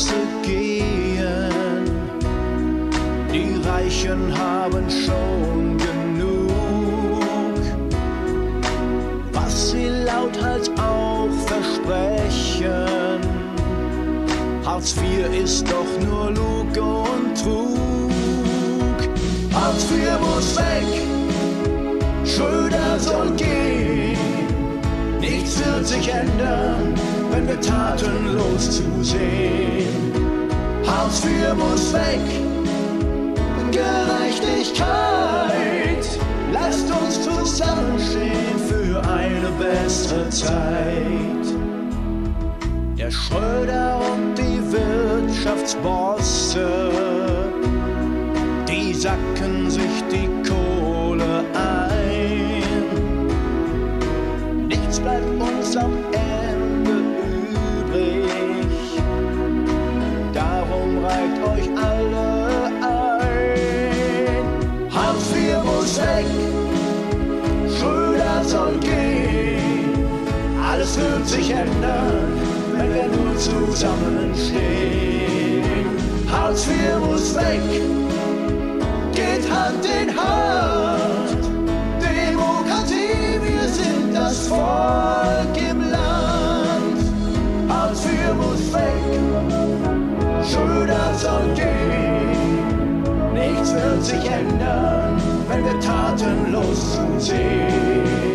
Straße gehen. Die Reichen haben schon genug, was sie lauthals auch versprechen. Hartz IV ist doch nur Lug und Trug. Hartz IV muss weg, Schröder soll gehen. Nichts wird sich ändern, wenn wir tatenlos zusehen. Hartz IV muss weg, Gerechtigkeit. Lasst uns zusammenstehen für eine bessere Zeit. Der Schröder und die Wirtschaftsbosse, die sacken sich die Kohle ein. Nichts bleibt uns am Ende übrig, darum reiht euch alle ein. Hartz IV muss weg, Schröder soll gehen. Alles wird sich ändern, wenn wir nur zusammenstehen. Hartz IV muss weg, geht Hand in Hand. Demokratie, wir sind das Volk im Land. Hartz IV muss weg, Schröder soll gehen. Nichts wird sich ändern, wenn wir tatenlos zusehen.